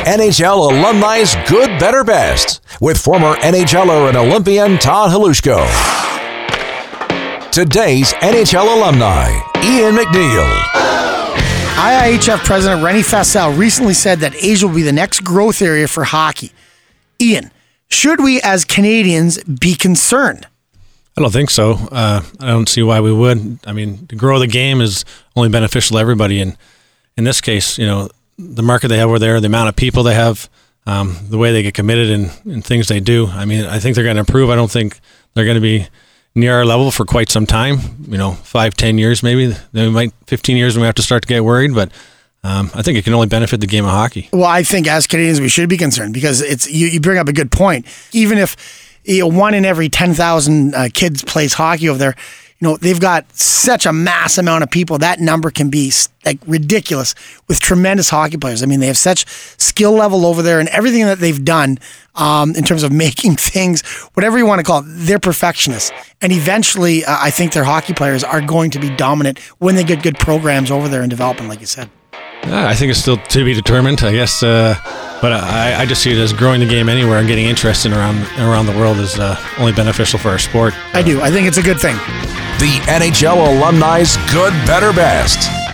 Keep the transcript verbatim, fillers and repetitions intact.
N H L Alumni's Good, Better, Best with former NHLer and Olympian Todd Halushko. Today's N H L alumni, Ian McNeil. I I H F President Renny Fassel recently said that Asia will be the next growth area for hockey. Ian, should we as Canadians be concerned? I don't think so. Uh, I don't see why we would. I mean, to grow the game is only beneficial to everybody. And in this case, you know, the market they have over there, the amount of people they have, um, the way they get committed in, in things they do. I mean, I think they're going to improve. I don't think they're going to be near our level for quite some time. You know, five, ten years maybe. Then we might fifteen years when we have to start to get worried. But um, I think it can only benefit the game of hockey. Well, I think as Canadians we should be concerned because it's you, you bring up a good point. Even if you know, one in every ten thousand uh, kids plays hockey over there, you know, they've got such a mass amount of people. That number can be like ridiculous with tremendous hockey players. I mean, they have such skill level over there and everything that they've done um, in terms of making things, whatever you want to call it, they're perfectionists. And eventually, uh, I think their hockey players are going to be dominant when they get good programs over there and development, like you said. Yeah, I think it's still to be determined, I guess. Uh, but I, I just see it as growing the game anywhere and getting interest in around around the world is uh, only beneficial for our sport. I do. I think it's a good thing. The N H L Alumni's Good, Better, Best.